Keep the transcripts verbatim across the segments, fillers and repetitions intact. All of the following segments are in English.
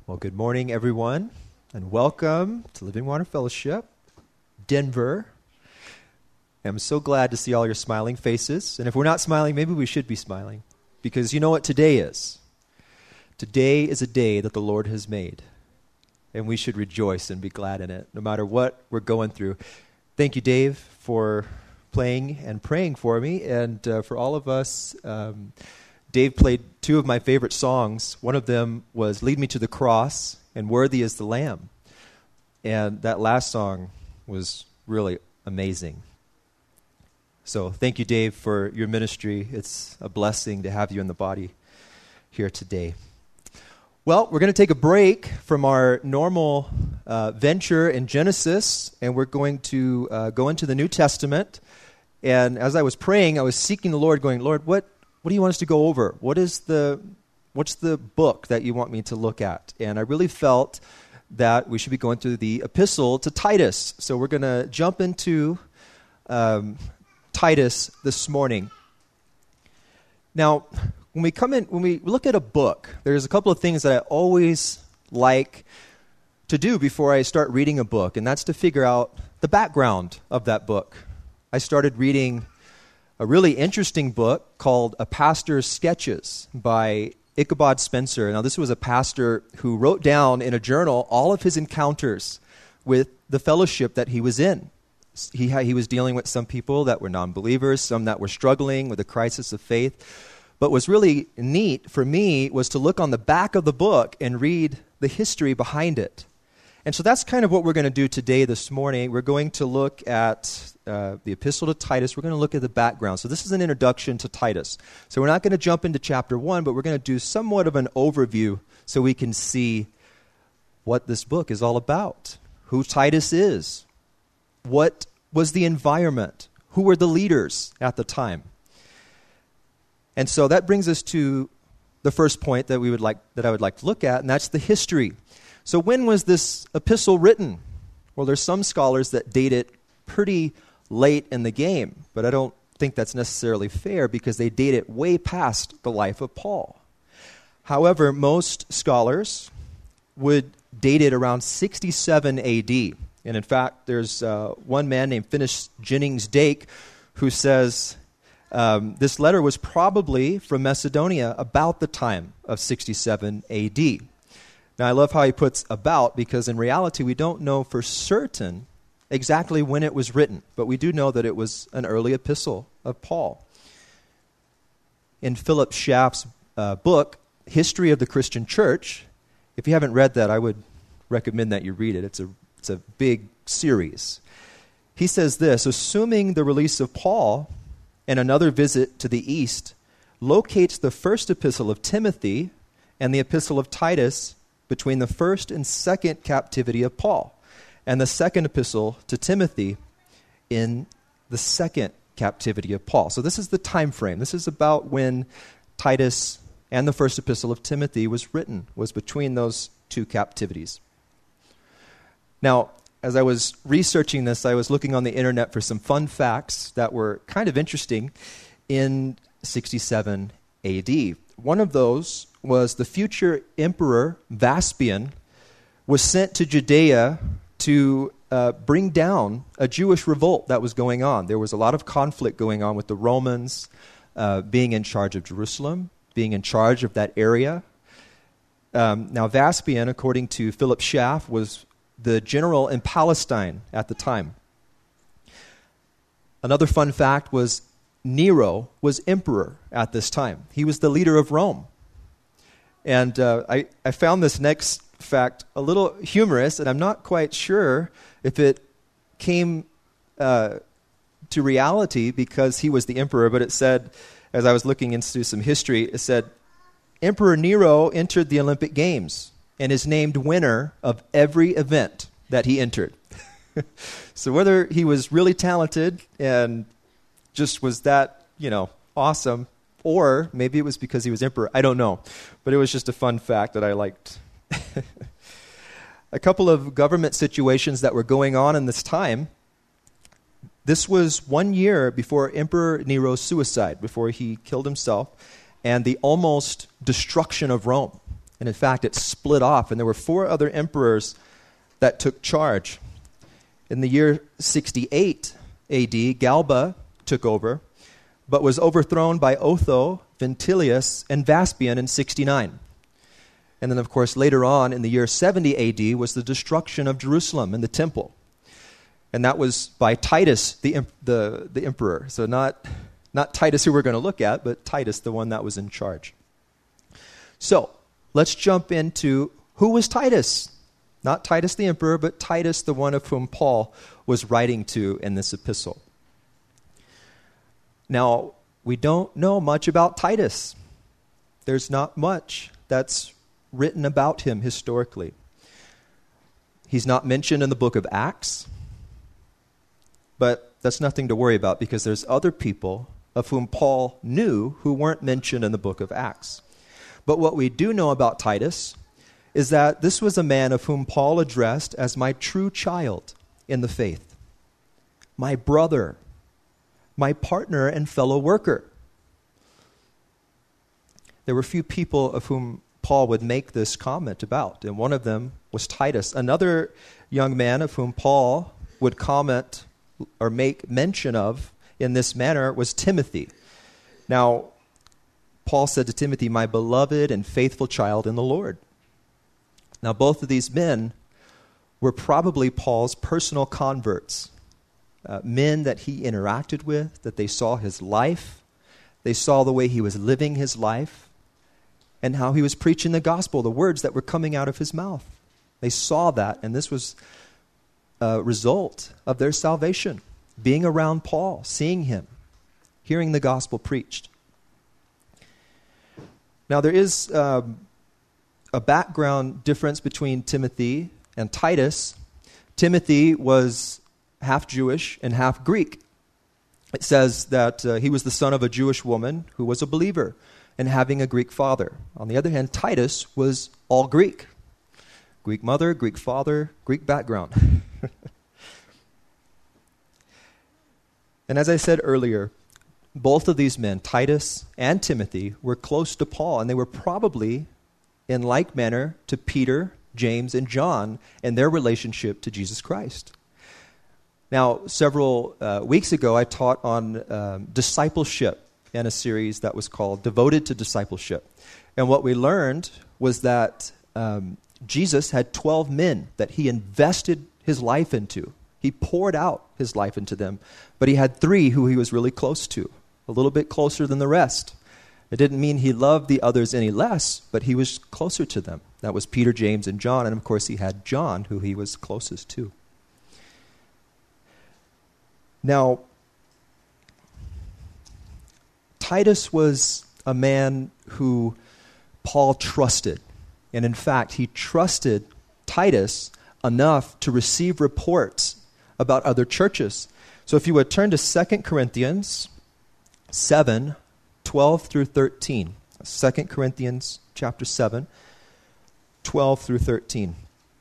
Well, good morning, everyone, and welcome to Living Water Fellowship, Denver. I'm so glad to see all your smiling faces. And if we're not smiling, maybe we should be smiling, because you know what today is. Today is a day that the Lord has made, and we should rejoice and be glad in it, no matter what we're going through. Thank you, Dave, for playing and praying for me, and uh, for all of us. Um, Dave played two of my favorite songs. One of them was Lead Me to the Cross and Worthy is the Lamb. And that last song was really amazing. So thank you, Dave, for your ministry. It's a blessing to have you in the body here today. Well, we're going to take a break from our normal uh, venture in Genesis, and we're going to uh, go into the New Testament. And as I was praying, I was seeking the Lord, going, Lord, what What do you want us to go over? What is the, what's the book that you want me to look at? And I really felt that we should be going through the epistle to Titus. So we're going to jump into um, Titus this morning. Now, when we come in, when we look at a book, there's a couple of things that I always like to do before I start reading a book, and that's to figure out the background of that book. I started reading a really interesting book called A Pastor's Sketches by Ichabod Spencer. Now, this was a pastor who wrote down in a journal all of his encounters with the fellowship that he was in. He, ha- he was dealing with some people that were non-believers, some that were struggling with a crisis of faith. But what's really neat for me was to look on the back of the book and read the history behind it. And so that's kind of what we're going to do today, this morning. We're going to look at uh, the epistle to Titus. We're going to look at the background. So this is an introduction to Titus. So we're not going to jump into chapter one, but we're going to do somewhat of an overview so we can see what this book is all about, who Titus is, what was the environment, who were the leaders at the time. And so that brings us to the first point that we would like that I would like to look at, and that's the history. So when was this epistle written? Well, there's some scholars that date it pretty late in the game, but I don't think that's necessarily fair because they date it way past the life of Paul. However, most scholars would date it around sixty-seven A D. And in fact, there's uh, one man named Finis Jennings Dake who says um, this letter was probably from Macedonia about the time of sixty-seven A D. Now, I love how he puts about, because in reality, we don't know for certain exactly when it was written, but we do know that it was an early epistle of Paul. In Philip Schaff's uh, book, History of the Christian Church, if you haven't read that, I would recommend that you read it. It's a, it's a big series. He says this: assuming the release of Paul and another visit to the East locates the first epistle of Timothy and the epistle of Titus between the first and second captivity of Paul, and the second epistle to Timothy in the second captivity of Paul. So this is the time frame. This is about when Titus and the first epistle of Timothy was written, was between those two captivities. Now, as I was researching this, I was looking on the internet for some fun facts that were kind of interesting in sixty-seven A D. One of those was the future emperor Vespasian was sent to Judea to uh, bring down a Jewish revolt that was going on. There was a lot of conflict going on with the Romans uh, being in charge of Jerusalem, being in charge of that area. Um, now, Vespasian, according to Philip Schaff, was the general in Palestine at the time. Another fun fact was Nero was emperor at this time. He was the leader of Rome. And uh, I, I found this next fact a little humorous, and I'm not quite sure if it came uh, to reality because he was the emperor, but it said, as I was looking into some history, it said, Emperor Nero entered the Olympic Games and is named winner of every event that he entered. So whether he was really talented and just was that, you know, awesome, or maybe it was because he was emperor. I don't know. But it was just a fun fact that I liked. A couple of government situations that were going on in this time. This was one year before Emperor Nero's suicide, before he killed himself, and the almost destruction of Rome. And in fact, it split off, and there were four other emperors that took charge. In the year sixty-eight A D, Galba took over, but was overthrown by Otho, Ventilius, and Vaspian in sixty-nine. And then, of course, later on in the year seventy A D was the destruction of Jerusalem and the temple. And that was by Titus, the the, the emperor. So not, not Titus who we're going to look at, but Titus, the one that was in charge. So let's jump into who was Titus. Not Titus the emperor, but Titus, the one of whom Paul was writing to in this epistle. Now, we don't know much about Titus. There's not much that's written about him historically. He's not mentioned in the book of Acts, but that's nothing to worry about because there's other people of whom Paul knew who weren't mentioned in the book of Acts. But what we do know about Titus is that this was a man of whom Paul addressed as my true child in the faith, my brother, my partner and fellow worker. There were few people of whom Paul would make this comment about, and one of them was Titus. Another young man of whom Paul would comment or make mention of in this manner was Timothy. Now, Paul said to Timothy, my beloved and faithful child in the Lord. Now, both of these men were probably Paul's personal converts, uh, men that he interacted with, that they saw his life, they saw the way he was living his life, and how he was preaching the gospel, the words that were coming out of his mouth. They saw that, and this was a result of their salvation, being around Paul, seeing him, hearing the gospel preached. Now, there is um, a background difference between Timothy and Titus. Timothy was half Jewish and half Greek. It says that uh, he was the son of a Jewish woman who was a believer and having a Greek father. On the other hand, Titus was all Greek. Greek mother, Greek father, Greek background. And as I said earlier, both of these men, Titus and Timothy, were close to Paul, and they were probably in like manner to Peter, James, and John in their relationship to Jesus Christ. Now, several uh, weeks ago, I taught on um, discipleship in a series that was called Devoted to Discipleship. And what we learned was that um, Jesus had twelve men that he invested his life into. He poured out his life into them, but he had three who he was really close to, a little bit closer than the rest. It didn't mean he loved the others any less, but he was closer to them. That was Peter, James, and John, and of course he had John, who he was closest to. Now, Titus was a man who Paul trusted, and in fact, he trusted Titus enough to receive reports about other churches. So if you would turn to Second Corinthians seven, twelve through thirteen. Second Corinthians chapter seven, twelve through thirteen.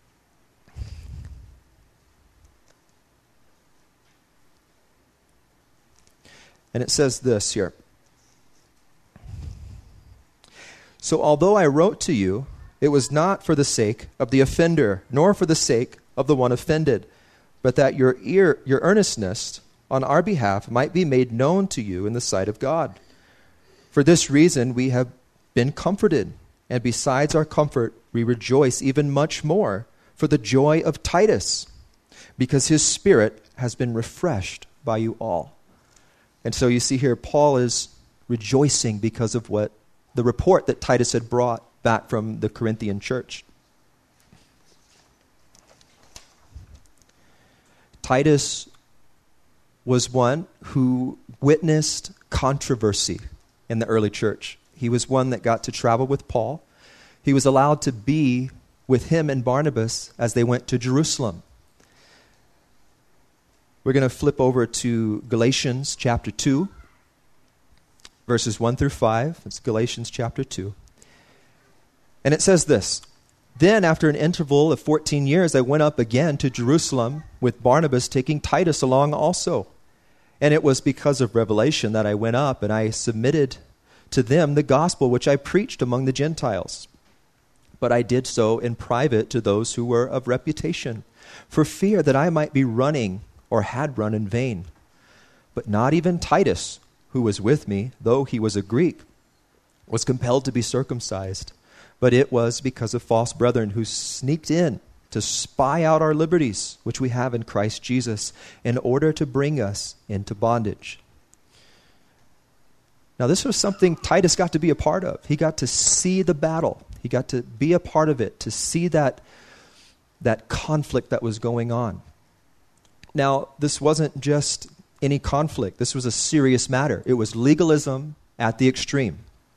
And it says this here. So although I wrote to you, it was not for the sake of the offender, nor for the sake of the one offended, but that your ear, your earnestness on our behalf might be made known to you in the sight of God. For this reason we have been comforted, and besides our comfort we rejoice even much more for the joy of Titus, because his spirit has been refreshed by you all. And so you see here, Paul is rejoicing because of what the report that Titus had brought back from the Corinthian church. Titus was one who witnessed controversy in the early church. He was one that got to travel with Paul. He was allowed to be with him and Barnabas as they went to Jerusalem. We're going to flip over to Galatians chapter two, verses one through five. It's Galatians chapter two. And it says this, Then after an interval of fourteen years, I went up again to Jerusalem with Barnabas, taking Titus along also. And it was because of revelation that I went up, and I submitted to them the gospel which I preached among the Gentiles. but I did so in private to those who were of reputation, for fear that I might be running or had run in vain. But not even Titus, who was with me, though he was a Greek, was compelled to be circumcised. But it was because of false brethren who sneaked in to spy out our liberties, which we have in Christ Jesus, in order to bring us into bondage. Now, this was something Titus got to be a part of. He got to see the battle. He got to be a part of it, to see that, that conflict that was going on. Now, this wasn't just any conflict. This was a serious matter. It was legalism at the extreme.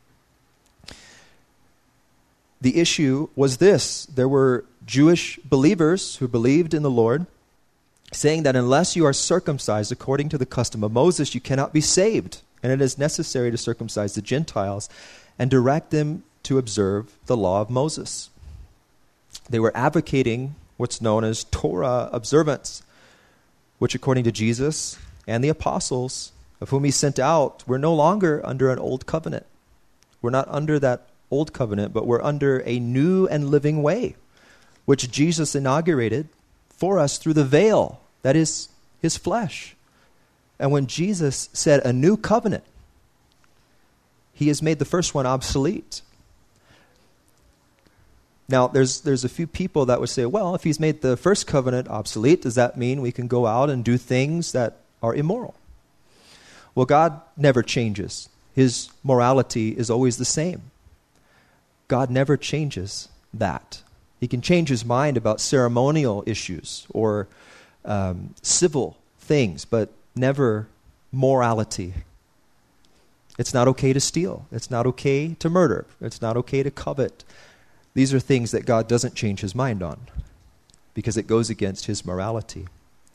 The issue was this. There were Jewish believers who believed in the Lord, saying that unless you are circumcised according to the custom of Moses, you cannot be saved. And it is necessary to circumcise the Gentiles and direct them to observe the law of Moses. They were advocating what's known as Torah observance, which according to Jesus and the apostles, of whom he sent out, we're no longer under an old covenant. We're not under that old covenant, but we're under a new and living way, which Jesus inaugurated for us through the veil, that is his flesh. And when Jesus said a new covenant, he has made the first one obsolete. Now, there's there's a few people that would say, well, if he's made the first covenant obsolete, does that mean we can go out and do things that are immoral? Well, God never changes. His morality is always the same. God never changes that. He can change his mind about ceremonial issues or um, civil things, but never morality. It's not okay to steal. It's not okay to murder. It's not okay to covet. These are things that God doesn't change his mind on because it goes against his morality.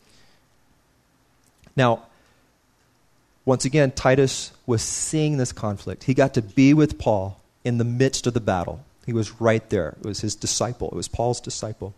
Now, once again, Titus was seeing this conflict. He got to be with Paul in the midst of the battle. He was right there. It was his disciple. It was Paul's disciple.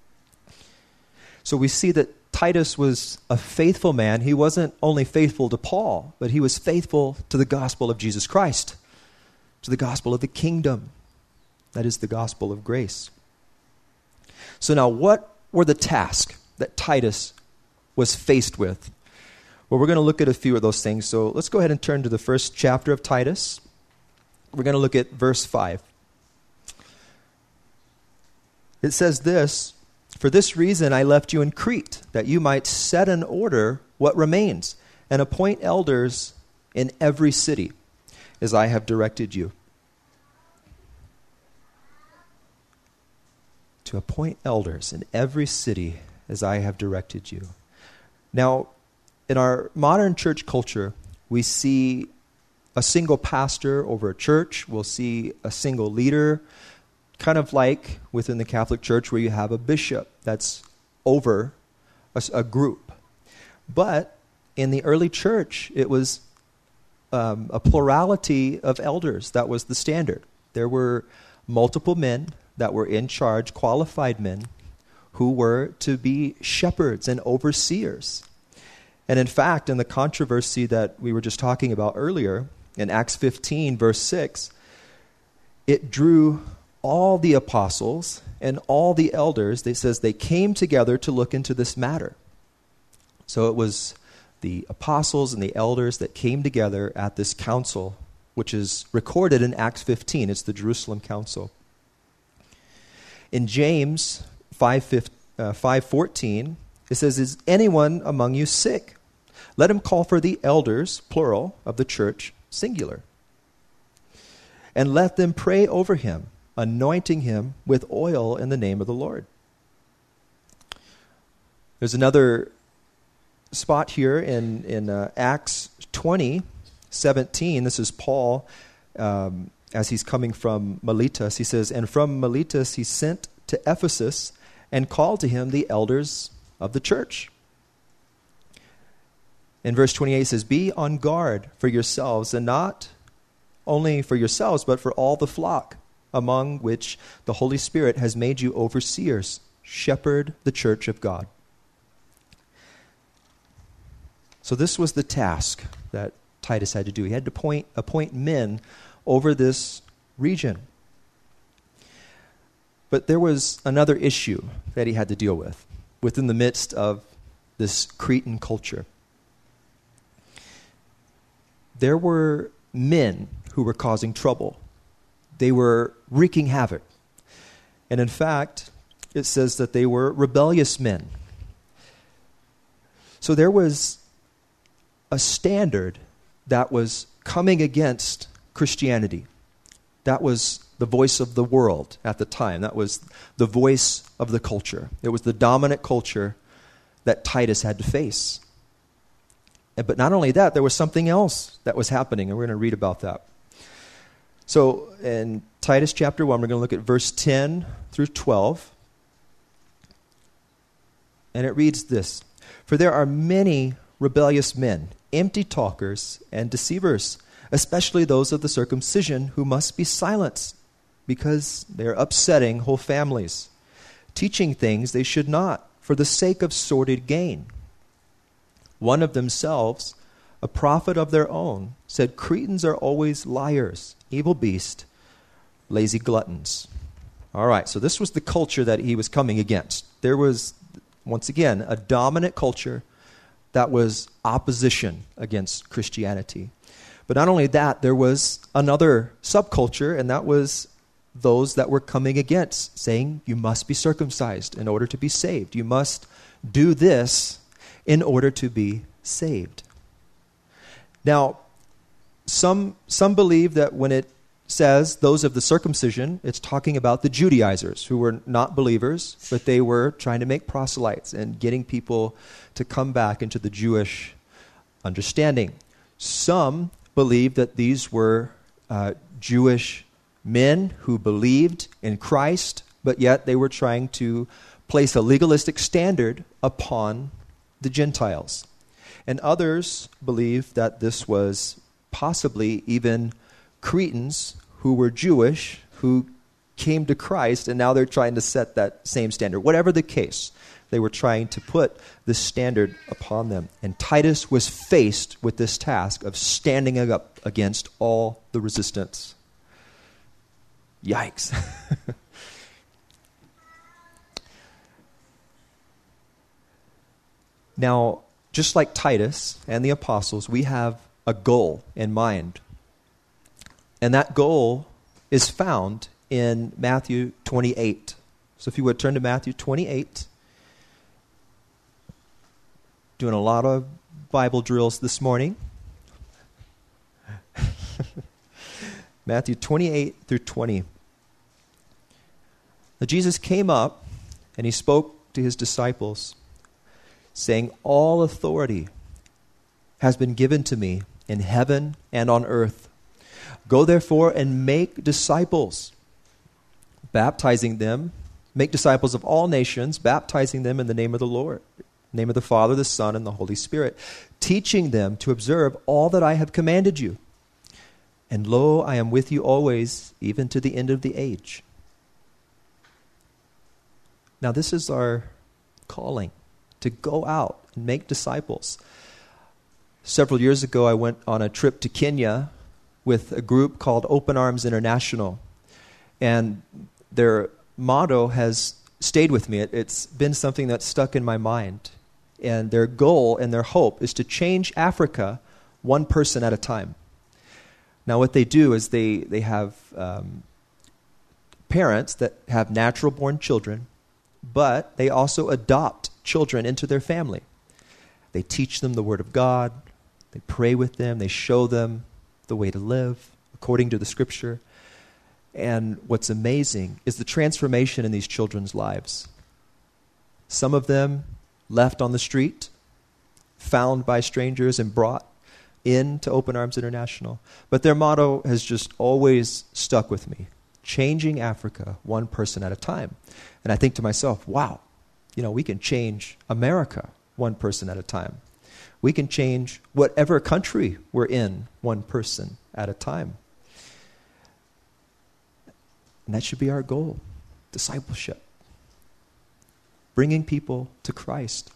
So we see that Titus was a faithful man. He wasn't only faithful to Paul, but he was faithful to the gospel of Jesus Christ, to the gospel of the kingdom. That is the gospel of grace. So now, what were the tasks that Titus was faced with? Well, we're going to look at a few of those things. So let's go ahead and turn to the first chapter of Titus. We're going to look at verse five. It says this, "For this reason I left you in Crete, that you might set in order what remains, and appoint elders in every city, as I have directed you." To appoint elders in every city, as I have directed you. Now, in our modern church culture, we see a single pastor over a church. We'll see a single leader, kind of like within the Catholic Church where you have a bishop that's over a, a group. But in the early church, it was um, a plurality of elders. That was the standard. There were multiple men that were in charge, qualified men, who were to be shepherds and overseers. And in fact, in the controversy that we were just talking about earlier, in Acts fifteen, verse six, it drew all the apostles and all the elders. It says they came together to look into this matter. So it was the apostles and the elders that came together at this council, which is recorded in Acts fifteen. It's the Jerusalem Council. In James five fourteen, it says, "Is anyone among you sick? Let him call for the elders, plural, of the church, singular. And let them pray over him, anointing him with oil in the name of the Lord." There's another spot here in, in uh, Acts twenty seventeen. This is Paul um, as he's coming from Miletus. He says, "And from Miletus he sent to Ephesus and called to him the elders of the church." In verse twenty-eight it says, "Be on guard for yourselves, and not only for yourselves, but for all the flock, among which the Holy Spirit has made you overseers. Shepherd the church of God." So this was the task that Titus had to do. He had to point, appoint men over this region. But there was another issue that he had to deal with within the midst of this Cretan culture. There were men who were causing trouble. They were wreaking havoc. And in fact, it says that they were rebellious men. So there was a standard that was coming against Christianity. That was the voice of the world at the time. That was the voice of the culture. It was the dominant culture that Titus had to face. But not only that, there was something else that was happening, and we're going to read about that. So in Titus chapter one, we're going to look at verse ten through twelve. And it reads this: "For there are many rebellious men, empty talkers and deceivers, especially those of the circumcision, who must be silenced, because they are upsetting whole families, teaching things they should not, for the sake of sordid gain. One of themselves, a prophet of their own, said, 'Cretans are always liars, evil beasts, lazy gluttons.'" All right, so this was the culture that he was coming against. There was, once again, a dominant culture that was opposition against Christianity. But not only that, there was another subculture, and that was those that were coming against, saying you must be circumcised in order to be saved. You must do this in order to be saved. Now, some some believe that when it says those of the circumcision, it's talking about the Judaizers, who were not believers, but they were trying to make proselytes and getting people to come back into the Jewish understanding. Some believe that these were uh, Jewish men who believed in Christ, but yet they were trying to place a legalistic standard upon the Gentiles. And others believe that this was possibly even Cretans who were Jewish, who came to Christ, and now they're trying to set that same standard. Whatever the case, they were trying to put this standard upon them. And Titus was faced with this task of standing up against all the resistance. Yikes. Now, just like Titus and the apostles, we have a goal in mind. And that goal is found in Matthew twenty-eight. So if you would turn to Matthew twenty-eight. Doing a lot of Bible drills this morning. Matthew twenty-eight through twenty. Now, Jesus came up and he spoke to his disciples, saying, "All authority has been given to me in heaven and on earth. Go therefore and make disciples, baptizing them, make disciples of all nations, baptizing them in the name of the Lord, name of the Father, the Son, and the Holy Spirit, teaching them to observe all that I have commanded you. And lo, I am with you always, even to the end of the age." Now this is our calling, to go out and make disciples. Several years ago, I went on a trip to Kenya with a group called Open Arms International. And their motto has stayed with me. It, it's been something that's stuck in my mind. And their goal and their hope is to change Africa one person at a time. Now what they do is they, they have um, parents that have natural-born children, but they also adopt children into their family. They teach them the Word of God. They pray with them. They show them the way to live according to the Scripture. And what's amazing is the transformation in these children's lives. Some of them left on the street, found by strangers and brought into Open Arms International. But their motto has just always stuck with me: changing Africa one person at a time. And I think to myself, wow, you know, we can change America one person at a time. We can change whatever country we're in one person at a time. And that should be our goal: discipleship. Bringing people to Christ.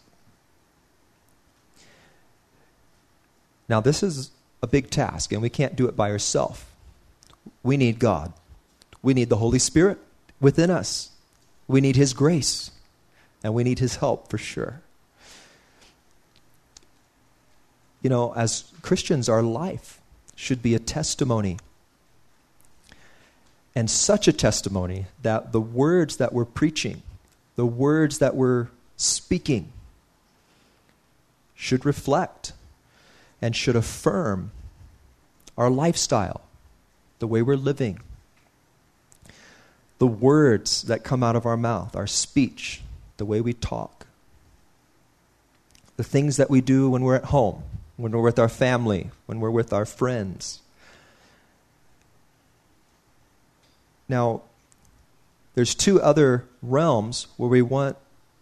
Now, this is a big task, and we can't do it by ourselves. We need God. We need the Holy Spirit within us We need his grace, and we need his help for sure. You know, as Christians, our life should be a testimony. And such a testimony that the words that we're preaching, the words that we're speaking, should reflect and should affirm our lifestyle, the way we're living. The words that come out of our mouth, our speech, the way we talk. The things that we do when we're at home, when we're with our family, when we're with our friends. Now, there's two other realms where we want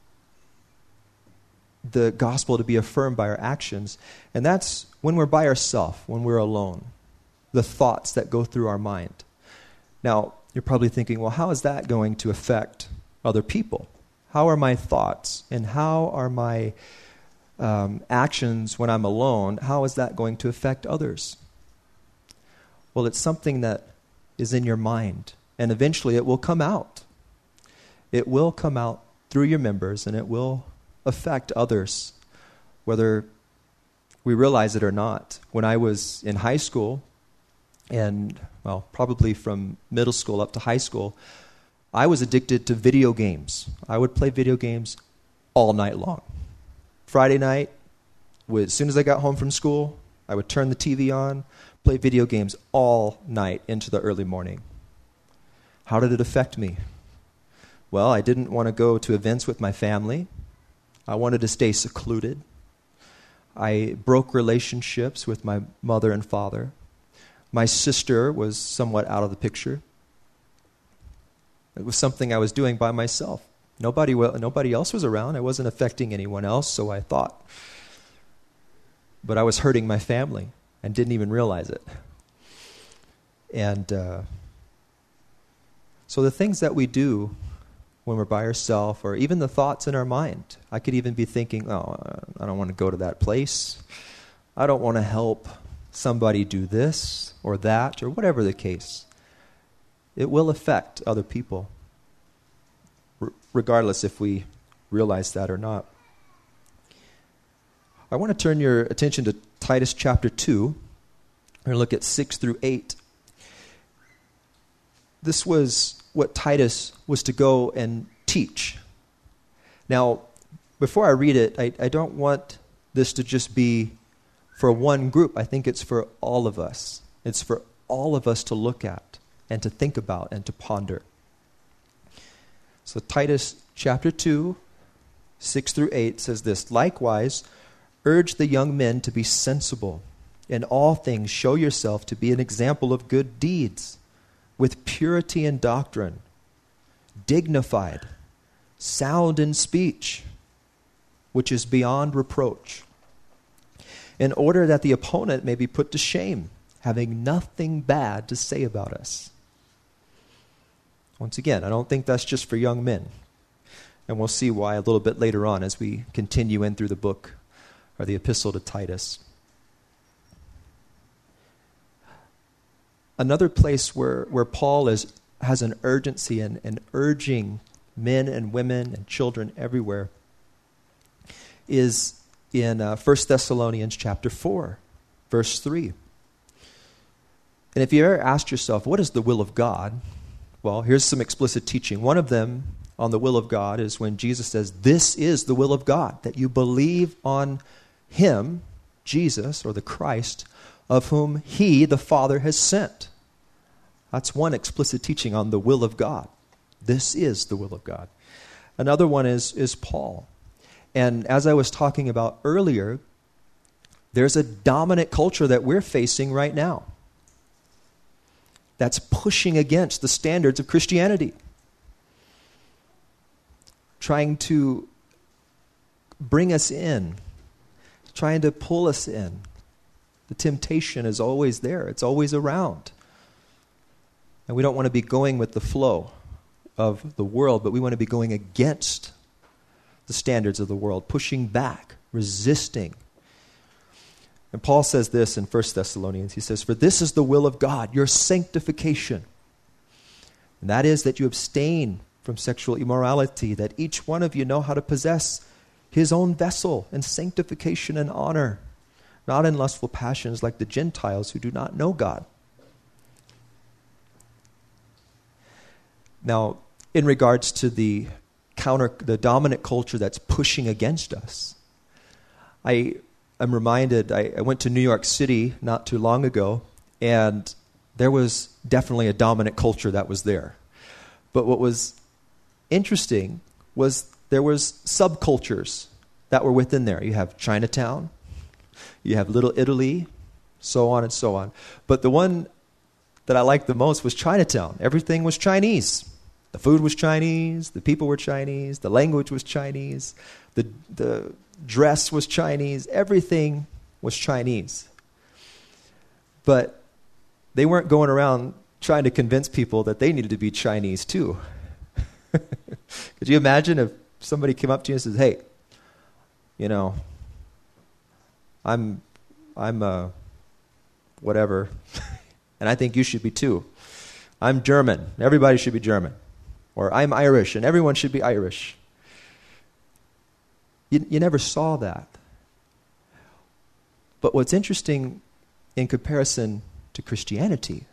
the gospel to be affirmed by our actions, and that's when we're by ourselves, when we're alone, the thoughts that go through our mind. Now, you're probably thinking, well, how is that going to affect other people? How are my thoughts and how are my um, actions when I'm alone, how is that going to affect others? Well, it's something that is in your mind, and eventually it will come out. It will come out through your members, and it will affect others, whether we realize it or not. When I was in high school, and, well, probably from middle school up to high school, I was addicted to video games. I would play video games all night long. Friday night, as soon as I got home from school, I would turn the T V on, play video games all night into the early morning. How did it affect me? Well, I didn't want to go to events with my family. I wanted to stay secluded. I broke relationships with my mother and father. My sister was somewhat out of the picture. It was something I was doing by myself. Nobody, nobody else was around. I wasn't affecting anyone else, so I thought. But I was hurting my family and didn't even realize it. And uh, so the things that we do when we're by ourselves, or even the thoughts in our mind, I could even be thinking, oh, I don't want to go to that place. I don't want to help somebody do this or that, or whatever the case. It will affect other people, r- regardless if we realize that or not. I want to turn your attention to Titus chapter two. We're going to look at six through eight. This was what Titus was to go and teach. Now, before I read it, I, I don't want this to just be for one group. I think it's for all of us. It's for all of us to look at and to think about and to ponder. So Titus chapter two, six through eight says this, "Likewise, urge the young men to be sensible. In all things show yourself to be an example of good deeds, with purity in doctrine, dignified, sound in speech, which is beyond reproach, in order that the opponent may be put to shame, having nothing bad to say about us." Once again, I don't think that's just for young men. And we'll see why a little bit later on as we continue in through the book or the epistle to Titus. Another place where, where Paul is has an urgency and, and urging men and women and children everywhere is in uh, First Thessalonians chapter four, verse three. And if you ever asked yourself, what is the will of God? Well, here's some explicit teaching. One of them on the will of God is when Jesus says, this is the will of God, that you believe on him, Jesus, or the Christ, of whom he, the Father, has sent. That's one explicit teaching on the will of God. This is the will of God. Another one is, is Paul. And as I was talking about earlier, there's a dominant culture that we're facing right now that's pushing against the standards of Christianity, trying to bring us in, trying to pull us in. The temptation is always there. It's always around. And we don't want to be going with the flow of the world, but we want to be going against the standards of the world, pushing back, resisting. And Paul says this in First Thessalonians. He says, "For this is the will of God, your sanctification. And that is that you abstain from sexual immorality, that each one of you know how to possess his own vessel in sanctification and honor, not in lustful passions like the Gentiles who do not know God. Now, in regards to the counter, the dominant culture that's pushing against us, I am reminded, I, I went to New York City not too long ago, and there was definitely a dominant culture that was there. But what was interesting was there was subcultures that were within there. You have Chinatown, you have Little Italy, so on and so on. But the one that I liked the most was Chinatown. Everything was Chinese. The food was Chinese, the people were Chinese, the language was Chinese, the the dress was Chinese, everything was Chinese. But they weren't going around trying to convince people that they needed to be Chinese too. Could you imagine if somebody came up to you and says, "Hey, you know, I'm I'm uh whatever, and I think you should be too. I'm German. Everybody should be German. Or I'm Irish, and everyone should be Irish." You, you never saw that. But what's interesting in comparison to Christianity,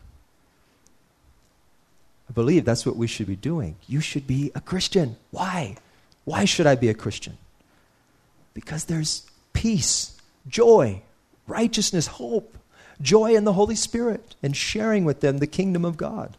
I believe that's what we should be doing. You should be a Christian. Why? Why should I be a Christian? Because there's peace, joy, righteousness, hope, joy in the Holy Spirit, and sharing with them the kingdom of God.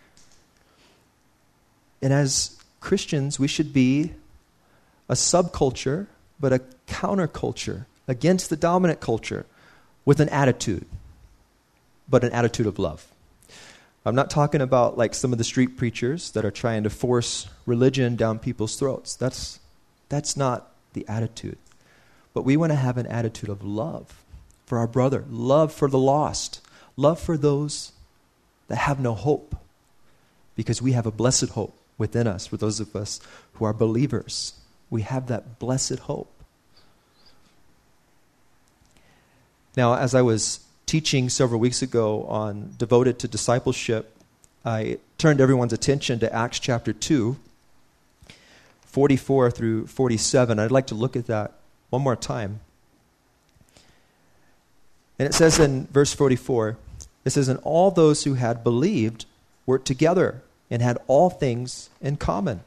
And as Christians, we should be a subculture, but a counterculture against the dominant culture with an attitude, but an attitude of love. I'm not talking about like some of the street preachers that are trying to force religion down people's throats. That's, that's not the attitude. But we want to have an attitude of love for our brother, love for the lost, love for those that have no hope, because we have a blessed hope within us. For those of us who are believers, we have that blessed hope. Now, as I was teaching several weeks ago on Devoted to Discipleship, I turned everyone's attention to Acts chapter two, forty-four through forty-seven. I'd like to look at that one more time. And it says in verse forty-four, it says, "And all those who had believed were together and had all things in common.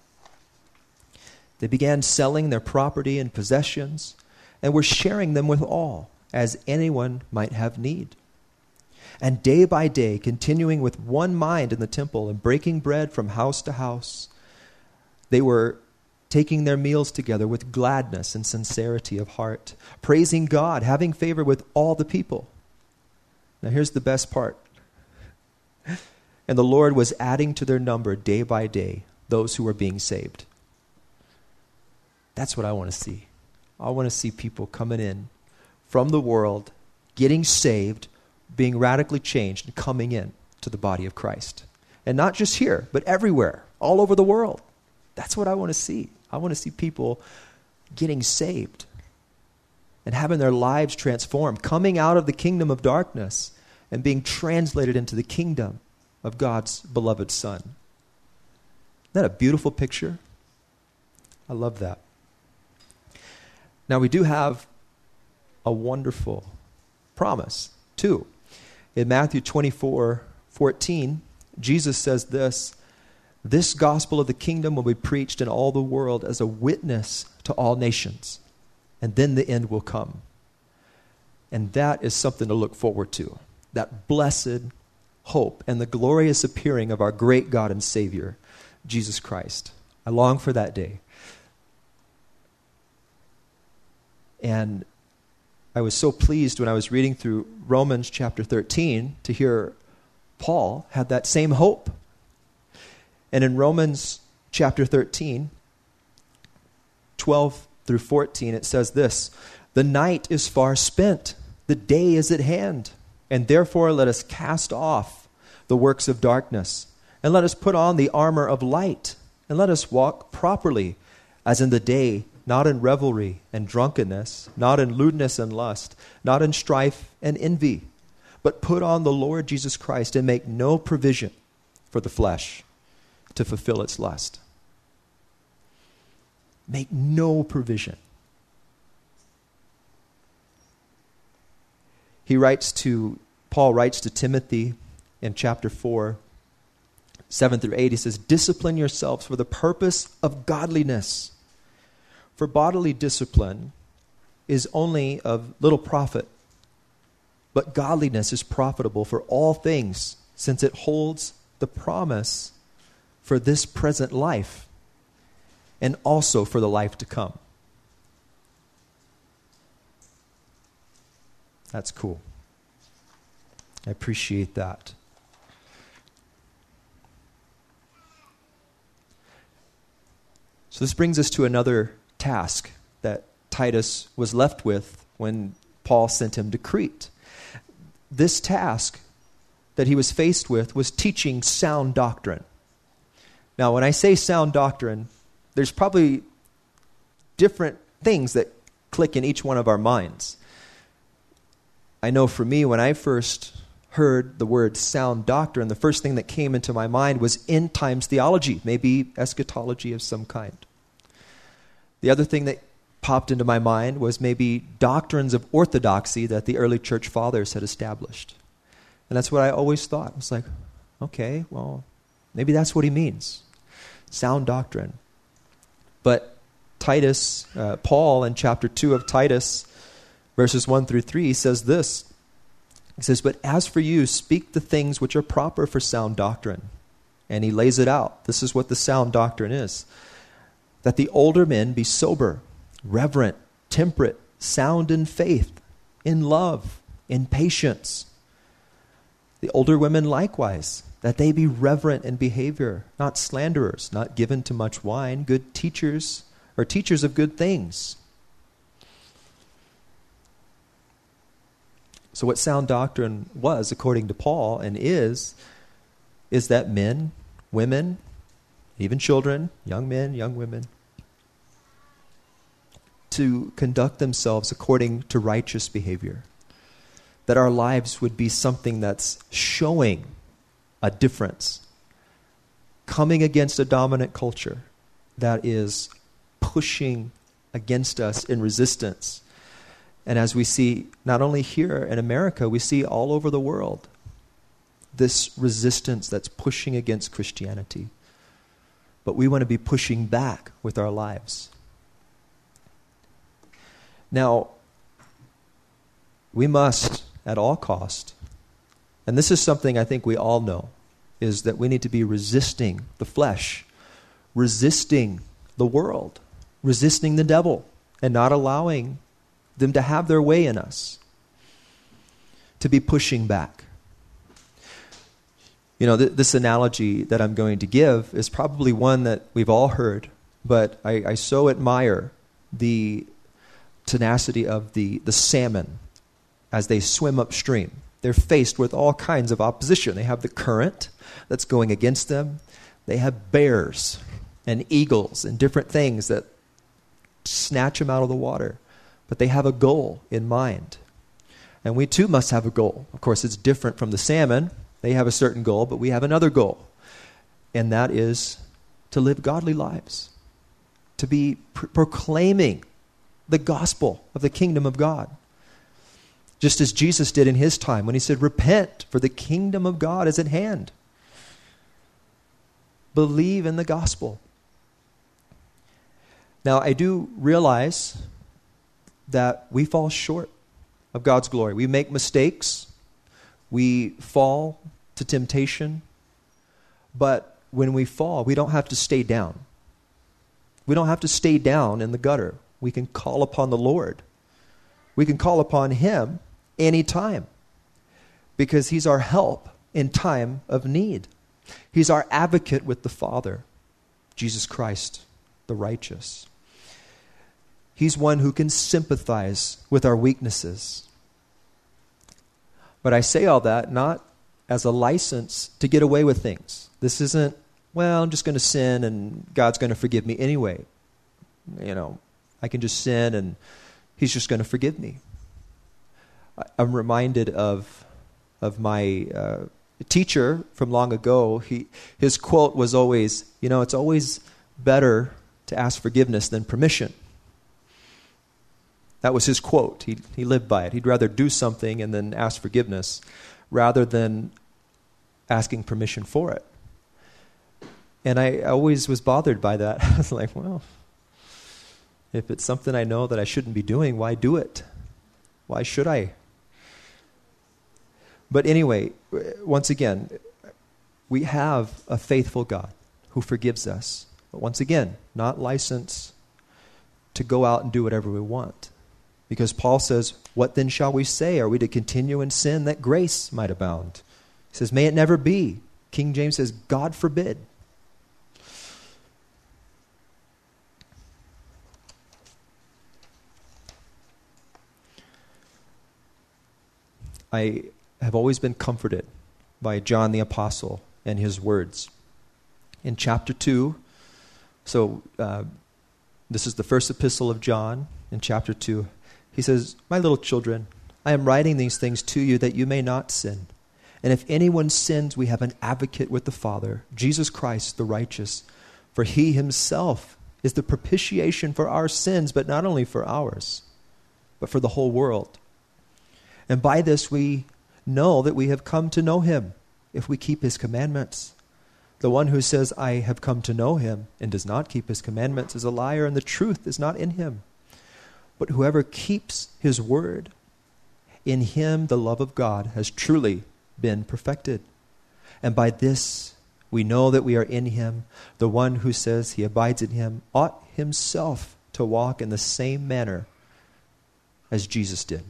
They began selling their property and possessions and were sharing them with all, as anyone might have need. And day by day, continuing with one mind in the temple and breaking bread from house to house, they were taking their meals together with gladness and sincerity of heart, praising God, having favor with all the people." Now here's the best part. "And the Lord was adding to their number day by day those who were being saved." That's what I want to see. I want to see people coming in from the world, getting saved, being radically changed, and coming in to the body of Christ. And not just here, but everywhere, all over the world. That's what I want to see. I want to see people getting saved and having their lives transformed, coming out of the kingdom of darkness and being translated into the kingdom of God's beloved Son. Isn't that a beautiful picture? I love that. Now, we do have a wonderful promise, too. In Matthew twenty-four fourteen, Jesus says this, "This gospel of the kingdom will be preached in all the world as a witness to all nations, and then the end will come." And that is something to look forward to, that blessed hope and the glorious appearing of our great God and Savior, Jesus Christ. I long for that day. And I was so pleased when I was reading through Romans chapter thirteen to hear Paul had that same hope. And in Romans chapter thirteen, twelve through fourteen, it says this, "The night is far spent, the day is at hand, and therefore let us cast off the works of darkness, and let us put on the armor of light, and let us walk properly as in the day, not in revelry and drunkenness, not in lewdness and lust, not in strife and envy, but put on the Lord Jesus Christ and make no provision for the flesh to fulfill its lust." make no provision. He writes to, Paul writes to Timothy in chapter four, seven through eight, he says, discipline yourselves for the purpose of godliness. For bodily discipline is only of little profit, but godliness is profitable for all things, since it holds the promise for this present life and also for the life to come. That's cool. I appreciate that. So this brings us to another task that Titus was left with when Paul sent him to Crete. This task that he was faced with was teaching sound doctrine. Now, when I say sound doctrine, there's probably different things that click in each one of our minds. I know for me, when I first heard the word sound doctrine, the first thing that came into my mind was end times theology, maybe eschatology of some kind. The other thing that popped into my mind was maybe doctrines of orthodoxy that the early church fathers had established. And that's what I always thought. I was like, okay, well, maybe that's what he means. Sound doctrine. But Titus, uh, Paul in chapter two of Titus, verses one through three, says this. He says, but as for you, speak the things which are proper for sound doctrine. And he lays it out. This is what the sound doctrine is. That the older men be sober, reverent, temperate, sound in faith, in love, in patience. The older women likewise, that they be reverent in behavior, not slanderers, not given to much wine, good teachers, or teachers of good things. So what sound doctrine was, according to Paul, and is, is that men, women, even children, young men, young women, to conduct themselves according to righteous behavior. That our lives would be something that's showing a difference, coming against a dominant culture that is pushing against us in resistance. And as we see, not only here in America, we see all over the world, this resistance that's pushing against Christianity. But we want to be pushing back with our lives. Now, we must, at all cost, and this is something I think we all know, is that we need to be resisting the flesh, resisting the world, resisting the devil, and not allowing them to have their way in us, to be pushing back. You know, th- this analogy that I'm going to give is probably one that we've all heard, but I, I so admire the tenacity of the, the salmon as they swim upstream. They're faced with all kinds of opposition. They have the current that's going against them. They have bears and eagles and different things that snatch them out of the water. But they have a goal in mind. And we too must have a goal. Of course, it's different from the salmon. They have a certain goal, but we have another goal. And that is to live godly lives. To be pr- proclaiming the gospel of the kingdom of God. Just as Jesus did in his time when he said, repent, for the kingdom of God is at hand. Believe in the gospel. Now, I do realize that we fall short of God's glory. We make mistakes. We fall to temptation. But when we fall, we don't have to stay down. We don't have to stay down in the gutter. We can call upon the Lord. We can call upon him anytime because he's our help in time of need. He's our advocate with the Father, Jesus Christ, the righteous. He's one who can sympathize with our weaknesses. But I say all that not as a license to get away with things. This isn't, well, I'm just going to sin and God's going to forgive me anyway. You know, I can just sin and he's just going to forgive me. I'm reminded of of my uh, teacher from long ago. He his quote was always, you know, it's always better to ask forgiveness than permission. That was his quote. He, he lived by it. He'd rather do something and then ask forgiveness rather than asking permission for it. And I always was bothered by that. I was like, well, if it's something I know that I shouldn't be doing, why do it? Why should I? But anyway, once again, we have a faithful God who forgives us. But once again, not license to go out and do whatever we want. Because Paul says, what then shall we say? Are we to continue in sin that grace might abound? He says, may it never be. King James says, God forbid. I have always been comforted by John the Apostle and his words. In chapter two, so uh, this is the first epistle of John, in chapter two, he says, my little children, I am writing these things to you that you may not sin. And if anyone sins, we have an advocate with the Father, Jesus Christ the righteous. For he himself is the propitiation for our sins, but not only for ours, but for the whole world. And by this we know that we have come to know him, if we keep his commandments. The one who says, I have come to know him, and does not keep his commandments is a liar, and the truth is not in him. But whoever keeps his word, in him the love of God has truly been perfected. And by this we know that we are in him. The one who says he abides in him ought himself to walk in the same manner as Jesus did.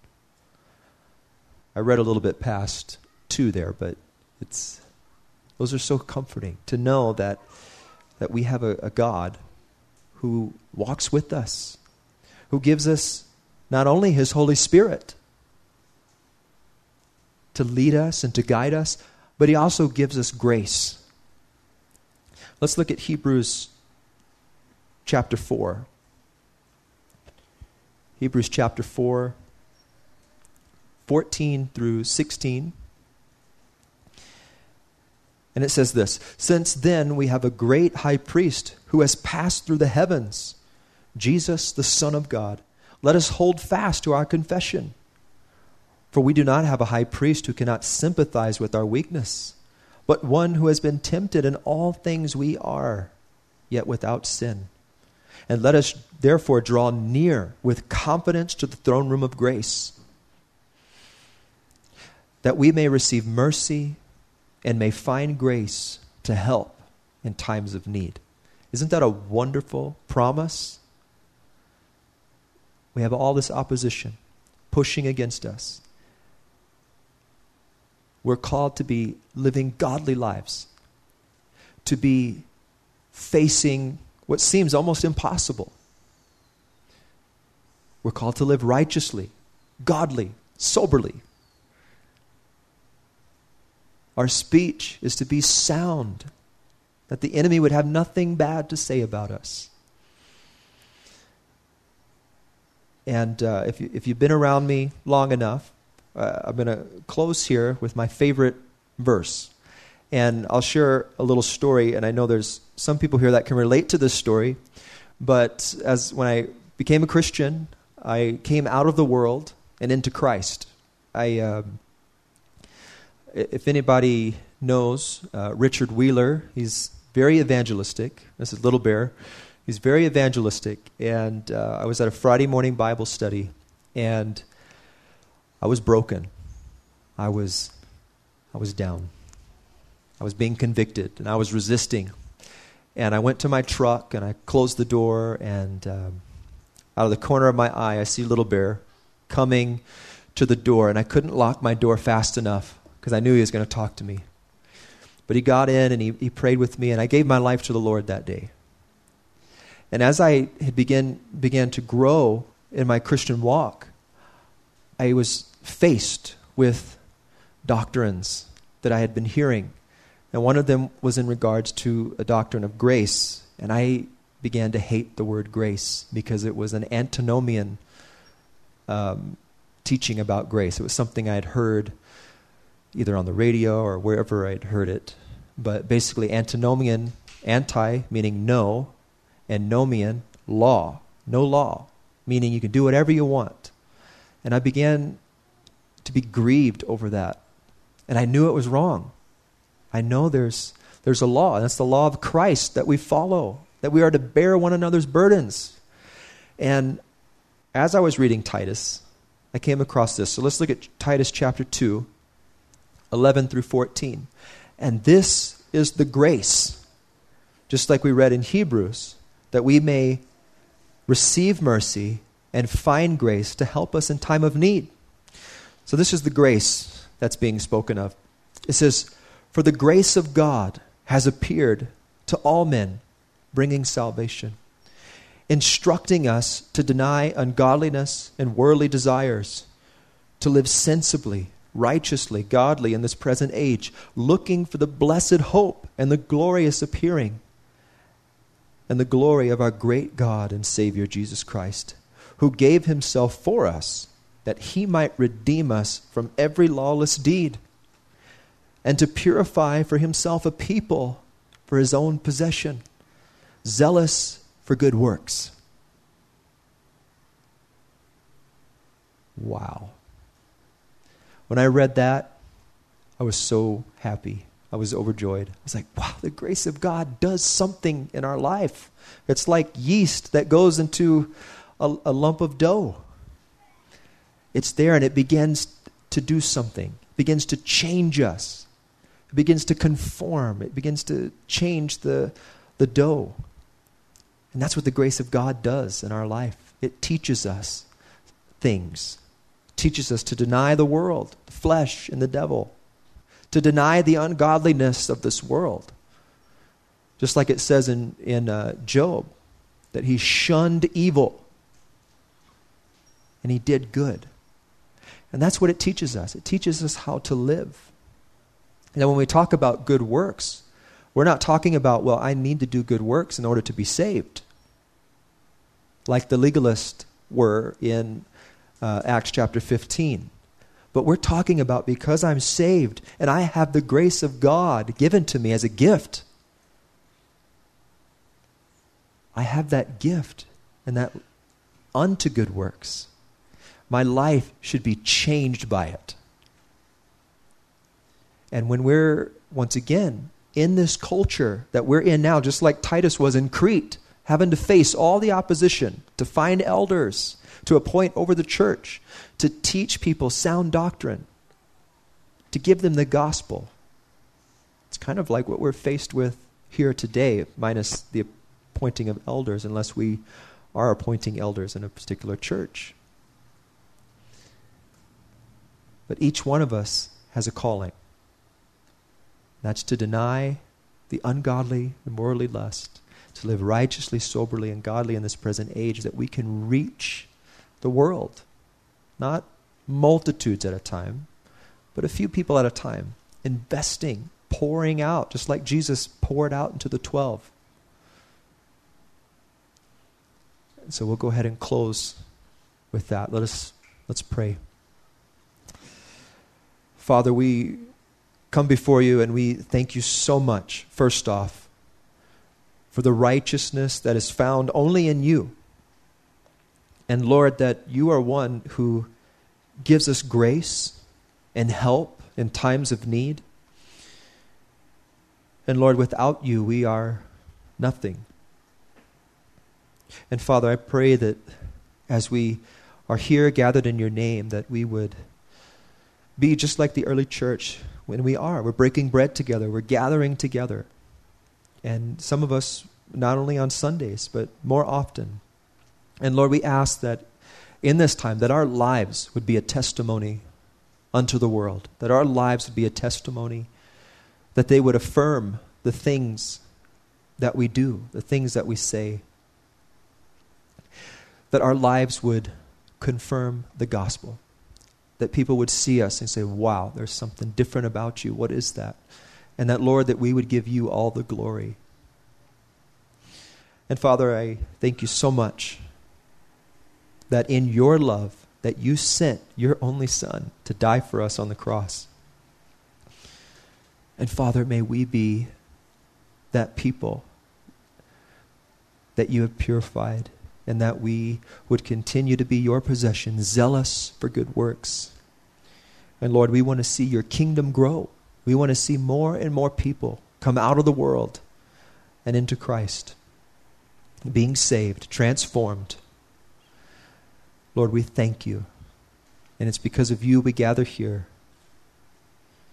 I read a little bit past two there, but it's those are so comforting to know that that we have a, a God who walks with us, who gives us not only his Holy Spirit to lead us and to guide us, but he also gives us grace. Let's look at Hebrews chapter four. Hebrews chapter four, fourteen through sixteen. And it says this, since then we have a great high priest who has passed through the heavens, Jesus, the Son of God. Let us hold fast to our confession. For we do not have a high priest who cannot sympathize with our weakness, but one who has been tempted in all things we are, yet without sin. And let us therefore draw near with confidence to the throne room of grace, that we may receive mercy and may find grace to help in times of need. Isn't that a wonderful promise? We have all this opposition pushing against us. We're called to be living godly lives, to be facing what seems almost impossible. We're called to live righteously, godly, soberly. Our speech is to be sound, that the enemy would have nothing bad to say about us. And uh, if, you, if you've been around me long enough, uh, I'm going to close here with my favorite verse. And I'll share a little story, and I know there's some people here that can relate to this story. But as when I became a Christian, I came out of the world and into Christ. I... Uh, If anybody knows uh, Richard Wheeler, he's very evangelistic. This is Little Bear. He's very evangelistic. And uh, I was at a Friday morning Bible study, and I was broken. I was, I was down. I was being convicted, and I was resisting. And I went to my truck, and I closed the door, and um, out of the corner of my eye, I see Little Bear coming to the door, and I couldn't lock my door fast enough, because I knew he was going to talk to me. But he got in and he, he prayed with me, and I gave my life to the Lord that day. And as I had begin, began to grow in my Christian walk, I was faced with doctrines that I had been hearing. And one of them was in regards to a doctrine of grace. And I began to hate the word grace because it was an antinomian um, teaching about grace. It was something I had heard either on the radio or wherever I'd heard it. But basically antinomian, anti meaning no, nomian, law. No law, meaning you can do whatever you want. And I began to be grieved over that. And I knew it was wrong. I know there's there's a law, and that's the law of Christ that we follow, that we are to bear one another's burdens. And as I was reading Titus, I came across this. So let's look at Titus chapter two, eleven through fourteen. And this is the grace, just like we read in Hebrews, that we may receive mercy and find grace to help us in time of need. So this is the grace that's being spoken of. It says, "For the grace of God has appeared to all men, bringing salvation, instructing us to deny ungodliness and worldly desires, to live sensibly, righteously, godly in this present age, looking for the blessed hope and the glorious appearing and the glory of our great God and Savior Jesus Christ, who gave himself for us, that he might redeem us from every lawless deed, and to purify for himself a people for his own possession, zealous for good works." Wow. When I read that, I was so happy. I was overjoyed. I was like, wow, the grace of God does something in our life. It's like yeast that goes into a, a lump of dough. It's there and it begins to do something. It begins to change us. It begins to conform. It begins to change the, the dough. And that's what the grace of God does in our life. It teaches us things. It teaches us to deny the world, the flesh, and the devil. To deny the ungodliness of this world. Just like it says in, in uh, Job, that he shunned evil and he did good. And that's what it teaches us. It teaches us how to live. And when we talk about good works, we're not talking about, well, I need to do good works in order to be saved. Like the legalists were in uh, Acts chapter fifteen. But we're talking about because I'm saved and I have the grace of God given to me as a gift. I have that gift and that unto good works. My life should be changed by it. And when we're, once again, in this culture that we're in now, just like Titus was in Crete, having to face all the opposition, to find elders, to appoint over the church, to teach people sound doctrine, to give them the gospel. It's kind of like what we're faced with here today, minus the appointing of elders, unless we are appointing elders in a particular church. But each one of us has a calling. That's to deny the ungodly and worldly lust, to live righteously, soberly, and godly in this present age, that we can reach the world. Not multitudes at a time, but a few people at a time. Investing, pouring out, just like Jesus poured out into the twelve. And so we'll go ahead and close with that. Let us, let's pray. Father, we come before you and we thank you so much, first off, for the righteousness that is found only in you. And Lord, that you are one who gives us grace and help in times of need. And Lord, without you, we are nothing. And Father, I pray that as we are here gathered in your name, that we would be just like the early church when we are. We're breaking bread together. We're gathering together. And some of us, not only on Sundays, but more often. And Lord, we ask that in this time, that our lives would be a testimony unto the world. That our lives would be a testimony, that they would affirm the things that we do, the things that we say. That our lives would confirm the gospel. That people would see us and say, wow, there's something different about you. What is that? And that, Lord, that we would give you all the glory. And Father, I thank you so much that in your love, that you sent your only Son to die for us on the cross. And Father, may we be that people that you have purified, and that we would continue to be your possession, zealous for good works. And Lord, we want to see your kingdom grow. We want to see more and more people come out of the world and into Christ, being saved, transformed. Lord, we thank you. And it's because of you we gather here.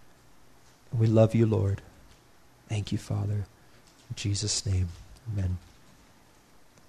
We love you, Lord. Thank you, Father. In Jesus' name, amen.